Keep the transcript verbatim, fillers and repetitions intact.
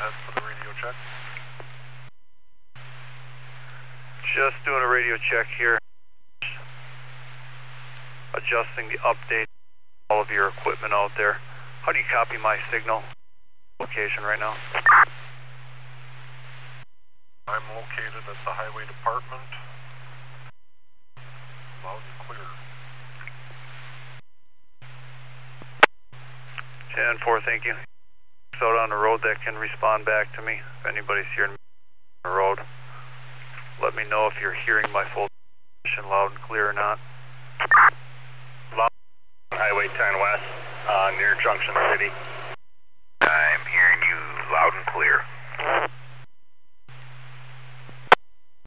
ahead for the radio check. Just doing a radio check here. Adjusting the update, all of your equipment out there. How do you copy my signal location right now? I'm located at the Highway Department. Loud and clear. ten four, thank you. Out on the road that can respond back to me. If anybody's here on the road, let me know if you're hearing my full position loud and clear or not. Loud, Highway ten West, uh, near Junction City. I'm hearing you loud and clear.